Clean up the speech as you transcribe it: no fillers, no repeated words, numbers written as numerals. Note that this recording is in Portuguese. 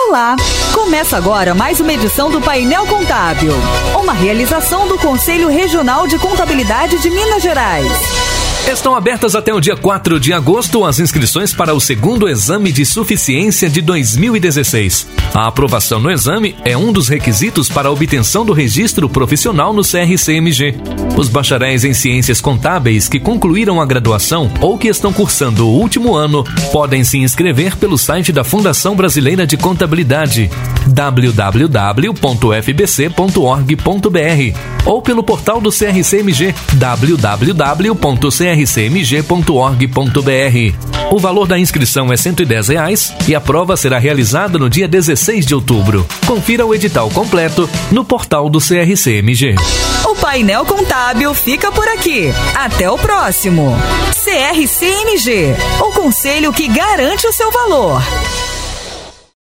Olá! Começa agora mais uma edição do Painel Contábil, uma realização do Conselho Regional de Contabilidade de Minas Gerais. Estão abertas até o dia 4 de agosto as inscrições para o segundo exame de suficiência de 2016. A aprovação no exame é um dos requisitos para a obtenção do registro profissional no CRCMG. Os bacharéis em Ciências Contábeis que concluíram a graduação ou que estão cursando o último ano podem se inscrever pelo site da Fundação Brasileira de Contabilidade, www.fbc.org.br, ou pelo portal do CRCMG, www.crcmg.org.br. O valor da inscrição é R$ 110 e a prova será realizada no dia 16 de outubro. Confira o edital completo no portal do CRCMG. O Painel Contábil fica por aqui. Até o próximo. CRCMG, o conselho que garante o seu valor.